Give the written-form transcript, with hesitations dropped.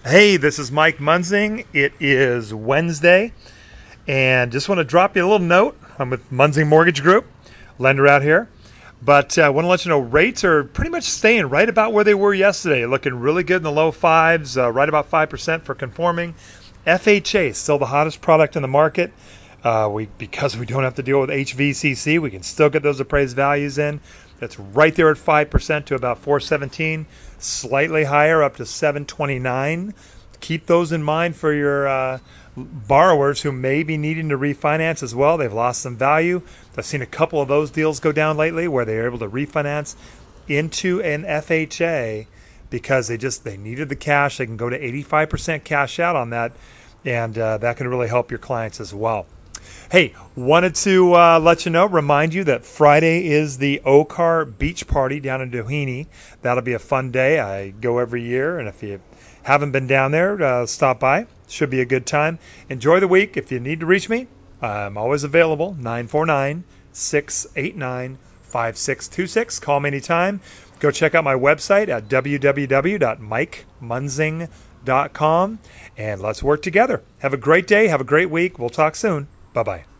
Hey, this is Mike Munzing. It is Wednesday, and just want to drop you a little note. I'm with Munzing Mortgage Group, lender out here. But I want to let you know rates are pretty much staying right about where they were yesterday, looking really good in the low fives, right about 5% for conforming. FHA is still the hottest product in the market. Because we don't have to deal with HVCC, we can still get those appraised values in. That's right there at 5% to about 417, slightly higher up to 729. Keep those in mind for your borrowers who may be needing to refinance as well. They've lost some value. I've seen a couple of those deals go down lately where they're able to refinance into an FHA because they needed the cash. They can go to 85% cash out on that, and that can really help your clients as well. Hey, wanted to remind you that Friday is the OCAR Beach Party down in Doheny. That'll be a fun day. I go every year, and if you haven't been down there, stop by. Should be a good time. Enjoy the week. If you need to reach me, I'm always available, 949-689-5626. Call me anytime. Go check out my website at www.mikemunzing.com, and let's work together. Have a great day. Have a great week. We'll talk soon. Bye-bye.